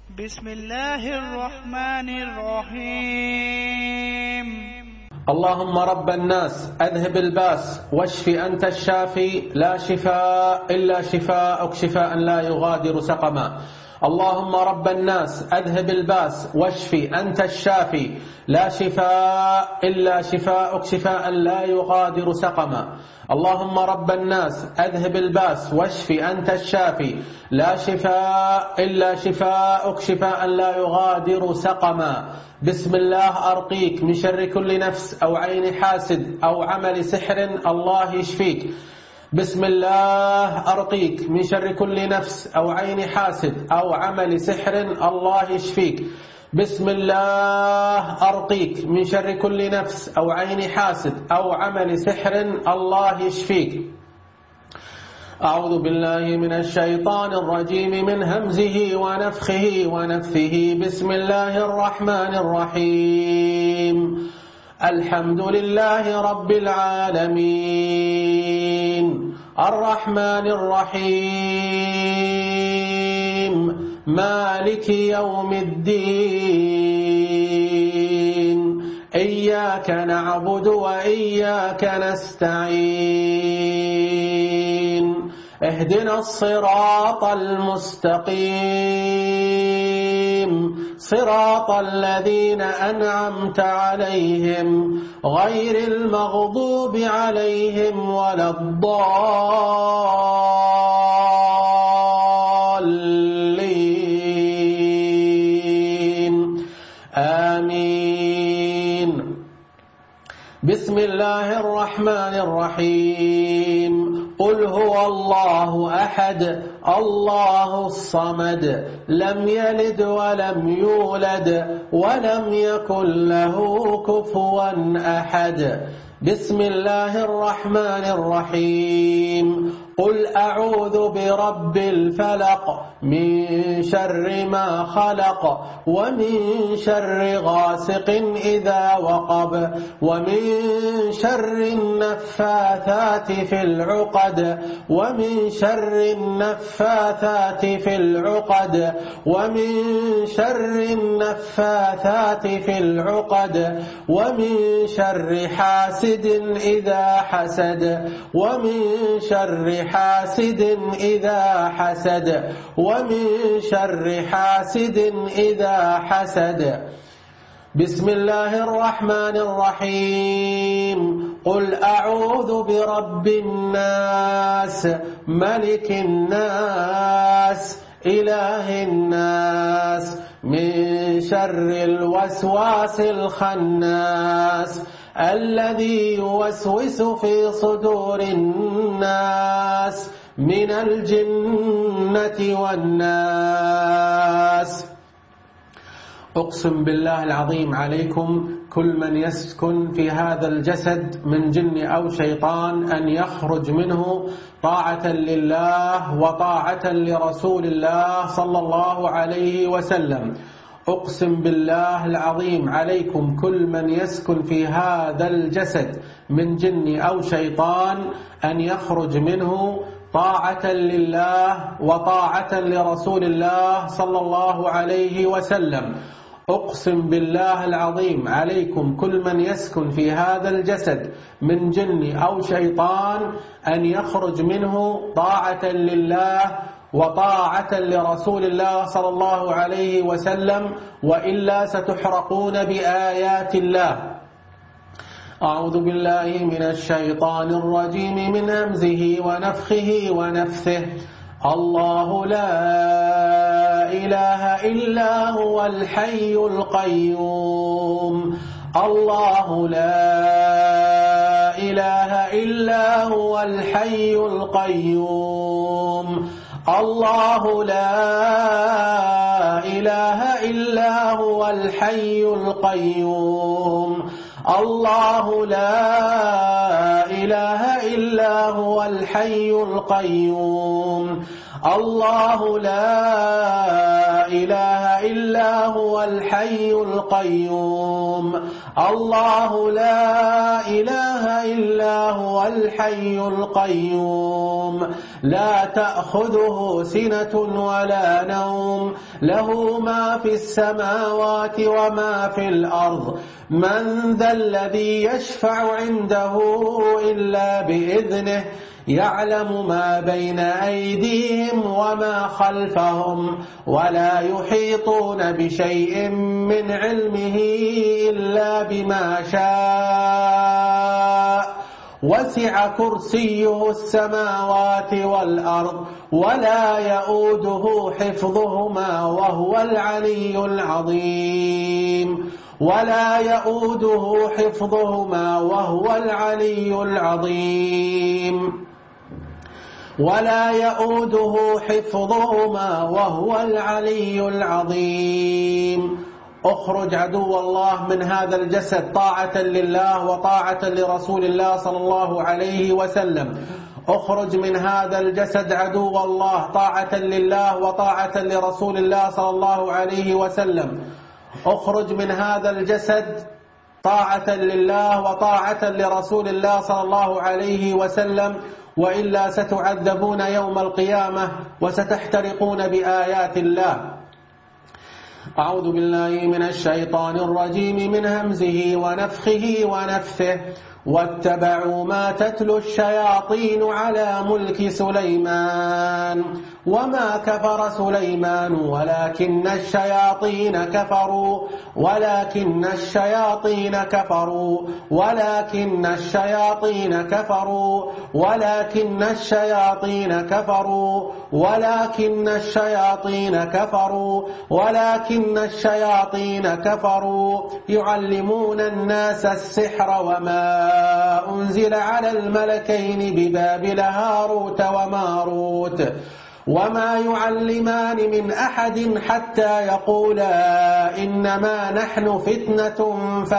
بسم الله الرحمن الرحيم. اللهم رب الناس أذهب الباس واشف أنت الشافي لا شفاء إلا شفاءك شفاء لا يغادر سقما. اللهم رب الناس أذهب الباس واشف أنت الشافي لا شفاء إلا شفاءك شفاء لا يغادر سقما. اللهم رب الناس أذهب الباس واشف أنت الشافي لا شفاء إلا شفاءك شفاء لا يغادر سقما. بسم الله أرقيك من شر كل نفس أو عين حاسد أو عمل سحر الله يشفيك. بسم الله أرقيك من شر كل نفس أو عين حاسد أو عمل سحر الله يشفيك. بسم الله أرقيك من شر كل نفس أو عين حاسد أو عمل سحر الله يشفيك. أعوذ بالله من الشيطان الرجيم من همزه ونفخه ونفثه. بسم الله الرحمن الرحيم. الحمد لله رب العالمين الرحمن الرحيم مالك يوم الدين إياك نعبد وإياك نستعين اهدنا الصراط المستقيم صراط الذين أنعمت عليهم غير المغضوب عليهم ولا الضالين آمين. بسم الله الرحمن الرحيم. قل هو الله أحد الله الصمد لم يلد ولم يولد ولم يكن له كفوا أحد. بسم الله الرحمن الرحيم. قل أعوذ برب الفلق من شر ما خلق ومن شر غاسق إذا وقب ومن شر النفاثات في العقد ومن شر النفاثات في العقد ومن شر النفاثات في العقد ومن شر حاسد إذا حسد ومن شر حاسد إذا حسد ومن شر حاسد إذا حسد. بسم الله الرحمن الرحيم. قل أعوذ برب الناس ملك الناس إله الناس من شر الوسواس الخناس الذي يوسوس في صدور الناس من الجنة والناس. أقسم بالله العظيم عليكم كل من يسكن في هذا الجسد من جن أو شيطان أن يخرج منه طاعة لله وطاعة لرسول الله صلى الله عليه وسلم. أقسم بالله العظيم عليكم كل من يسكن في هذا الجسد من جن أو شيطان أن يخرج منه طاعة لله وطاعة لرسول الله صلى الله عليه وسلم. أقسم بالله العظيم عليكم كل من يسكن في هذا الجسد من جن أو شيطان أن يخرج منه طاعة لله وطاعة لرسول الله صلى الله عليه وسلم وإلا ستحرقون بآيات الله. أعوذ بالله من الشيطان الرجيم من همزه ونفخه ونفثه. الله لا إله إلا هو الحي القيوم الله لا إله إلا هو الحي القيوم الله لا إله إلا هو الحي القيوم الله لا إله إلا هو الحي القيوم الله لا إله إلا هو الحي القيوم. الله لا إله إلا هو الحي القيوم لا تأخذه سنة ولا نوم له ما في السماوات وما في الأرض من ذا الذي يشفع عنده إلا بإذنه يعلم ما بين أيديهم وما خلفهم ولا يحيطون بشيء من علمه إلا بما شاء وسع كرسيه السماوات والأرض ولا يؤوده حفظهما وهو العلي العظيم ولا يؤوده حفظهما وهو العلي العظيم ولا يؤوده حفظهما وهو العلي العظيم. اخرج عدو الله من هذا الجسد طاعة لله وطاعة لرسول الله صلى الله عليه وسلم. اخرج من هذا الجسد عدو الله طاعة لله وطاعة لرسول الله صلى الله عليه وسلم. اخرج من هذا الجسد طاعة لله وطاعة لرسول الله صلى الله عليه وسلم وإلا ستعذبون يوم القيامة وستحترقون بآيات الله. أعوذ بالله من الشيطان الرجيم من همزه ونفخه ونفثه. واتبعوا ما تتلو الشياطين على ملك سليمان وما كفر سليمان ولكن الشياطين كفروا ولكن الشياطين كفروا ولكن الشياطين كفروا ولكن الشياطين كفروا ولكن الشياطين كفروا ولكن الشياطين كفروا يعلمون الناس السحر وما أنزل على الملكين ببابل هاروت وماروت وما يعلمان من أحد حتى يقولا إنما نحن فتنة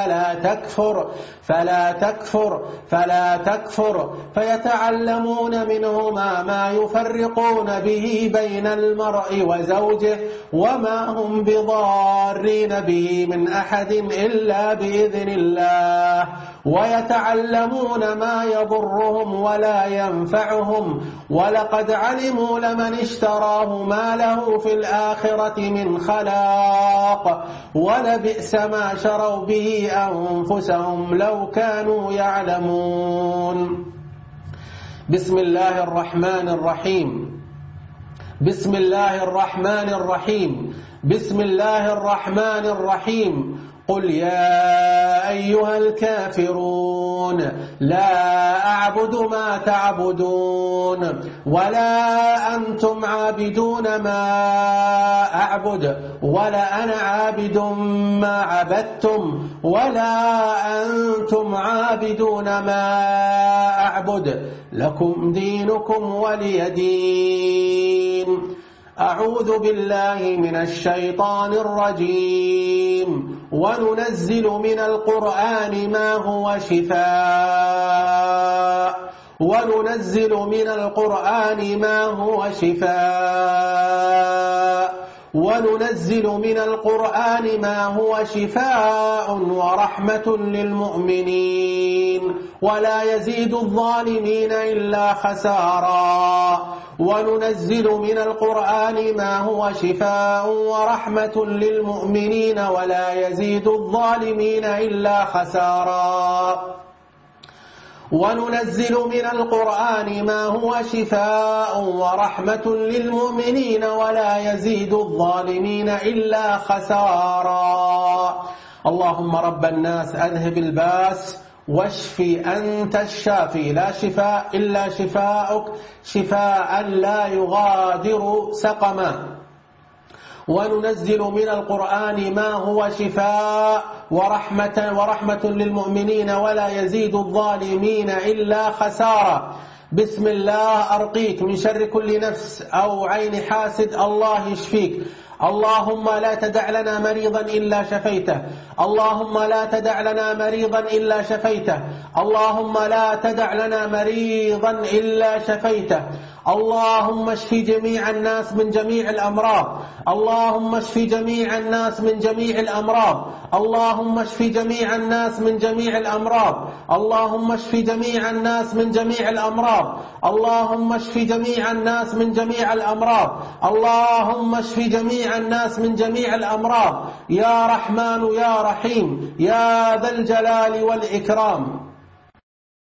فلا تكفر فيتعلمون منهما ما يفرقون به بين المرء وزوجه وما هم بضارين به من أحد إلا بإذن الله ويتعلمون ما يضرهم ولا ينفعهم ولقد علموا لمن اشتراه ما له في الآخرة من خلاق ولبئس ما شروا به أنفسهم لو كانوا يعلمون. بسم الله الرحمن الرحيم. بسم الله الرحمن الرحيم. بسم الله الرحمن الرحيم. قل يا أيها الكافرون لا أعبد ما تعبدون ولا أنتم عابدون ما أعبد ولا أنا عابد ما عبدتم ولا أنتم عابدون ما أعبد لكم دينكم ولي دين. أعوذ بالله من الشيطان الرجيم. وننزل من القرآن ما هو شفاء وننزل من القرآن ما هو شفاء وننزل من القرآن ما هو شفاء ورحمة للمؤمنين ولا يزيد الظالمين إلا خسارا. وننزل من القرآن ما هو شفاء ورحمة للمؤمنين ولا يزيد الظالمين إلا خسارا. وننزل من القرآن ما هو شفاء ورحمة للمؤمنين ولا يزيد الظالمين إلا خسارا. اللهم رب الناس أذهب الباس واشفي أنت الشافي لا شفاء إلا شفاءك شفاء لا يغادر سقما. وننزل من القرآن ما هو شفاء ورحمة للمؤمنين ولا يزيد الظالمين إلا خسارة. بسم الله أرقيك من شر كل نفس أو عين حاسد الله يشفيك. اللهم لا تدع لنا مريضا إلا شفيته. اللهم لا تدع لنا مريضا إلا شفيته. اللهم لا تدع لنا مريضا إلا شفيته. اللهم اشف جميع الناس من جميع الأمراض. اللهم اشف جميع الناس من جميع الأمراض. اللهم اشف جميع الناس من جميع الأمراض. اللهم اشف جميع الناس من جميع الأمراض. اللهم اشف جميع الناس من جميع الأمراض. اللهم اشف جميع الناس من جميع الأمراض يا رحمن يا رحيم يا ذا الجلال والإكرام.